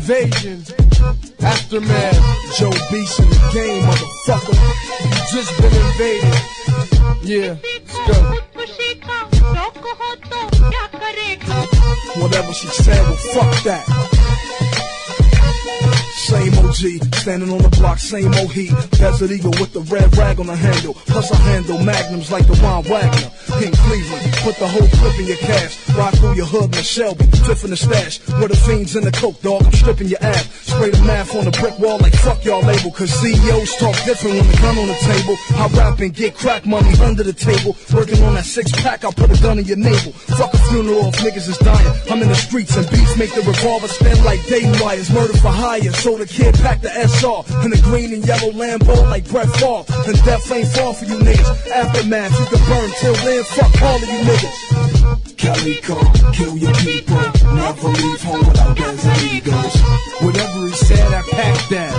Invasion, Aftermath, Joe Beast in the game, motherfucker. You just been invaded. Yeah, let's go. Whatever she said, well, fuck that. Same OG, standing on the block, same old heat. Desert Eagle with the red rag on the handle. Plus I handle magnums like the Ron Wagner. King Cleveland, put the whole clip in your cash. Ride through your hood, Miss Shelby, tiffin' the stash. Where the fiends in the coke, dog, I'm stripping your ass. Spray the math on the brick wall like fuck y'all label. Cause CEOs talk different when the gun on the table. I rap and get crack money under the table. Working on that 6-pack, I'll put a gun in your navel. Fuck a funeral if niggas is dying. I'm in the streets and beats make the revolver spin like Dayton wires. Murder for hire, so the kid packed the SR in the green and yellow Lambo like Brett Favre. And death ain't far for you niggas. Aftermath, you can burn till then. Fuck all of you niggas. Calico, kill your people. Never leave home without desert eagles. Whatever he said, I packed that.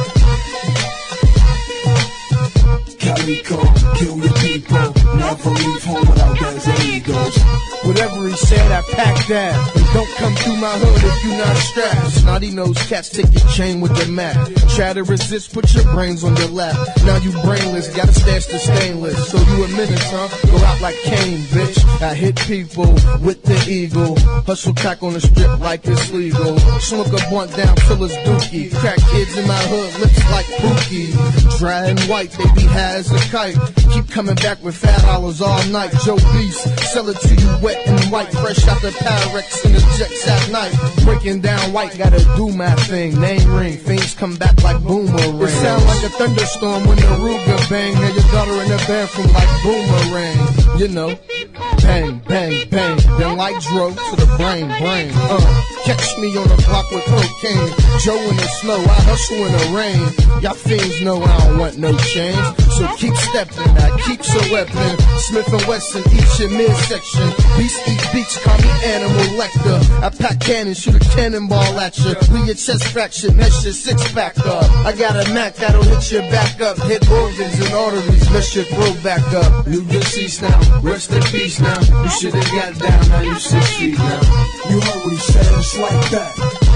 Calico, kill your people. Never leave home without desert eagles. Whatever he said, I packed that. And don't come through my hood if you not strapped. Snotty nose cats take your chain with their Mac. Try to resist, put your brains on your lap. Now you brainless, gotta stash the stainless. So you a menace, huh? Go out like Kane, bitch. I hit people with the eagle. Hustle crack on the strip like it's legal. Smoke a blunt down till it's dookie. Crack kids in my hood, lips like Pookie. Dry and white, baby high as a kite. Keep coming back with fat dollars all night. Joe Beast, sell it to you wet and white. Fresh out the Pyrex in the jets at night. Breaking down white, gotta do my thing. Name ring, things come back like boomerang. It sound like a thunderstorm when the Ruger bang. Now your daughter in the bathroom like boomerang. You know, bang, bang, bang. Then like Dro to the brain. Catch me on the block with cocaine. Joe in the snow, I hustle in the rain. Y'all fiends know I don't want no change. So keep stepping, I keep so weapon. Smith & Wesson, each your midsection. Beast eat beats, call me Animal Lecter. I pack cannons, shoot a cannonball at you. Leave your chest fracture, mess your 6-pack up. I got a Mac that'll hit your back up. Hit organs and arteries, mess your throat back up. New deceased now, rest in peace now. You should've got down, now you 6 feet now. You heard what he said, it's like that.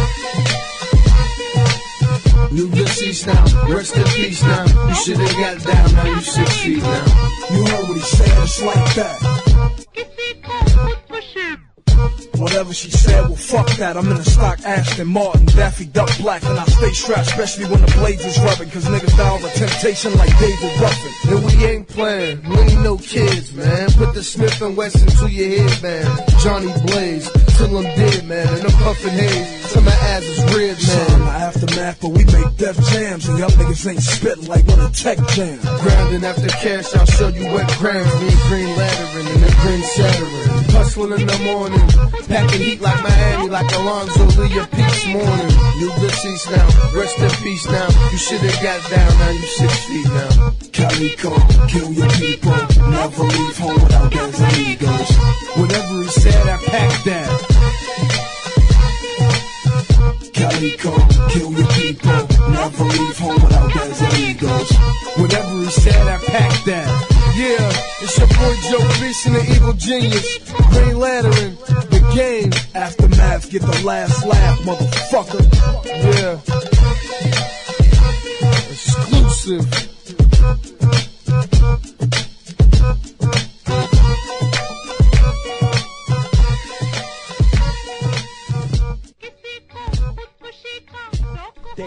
New deceased now, rest in peace now. You should've got down, now you 6 feet now. You heard what he said, it's like that. Whatever she said, well fuck that. I'm in a stock Aston Martin, Daffy Duck Black, and I stay strapped, especially when the blades is rubbing. Cause niggas die over temptation like David Ruffin. And we ain't playing, we ain't no kids, man. Put the Smith & Wesson to your head, man. Johnny Blaze, till I'm dead, man. And I'm puffin' haze, till my ass is red, man. Son, my Aftermath, but we make death jams. And y'all niggas ain't spittin' like on a tech jam. Grinding after cash, I'll show you what grams. Me and Green Lateran and the Green Shattering. Hustling in the morning, packing heat like Miami, like Alonzo Lee, a peace morning. New deceased now, rest in peace now. You should've got down, now you 6 feet now. Calico, kill your people. Never leave home without desert eagles. Whatever he said, I packed that. Calico, kill your people. Never leave home without desert eagles. Whatever he said, I packed that. Yeah, it's your boy Joe Beast and the Evil Genius. Green Lateran, the game. Aftermath, get the last laugh, motherfucker. Yeah. Exclusive.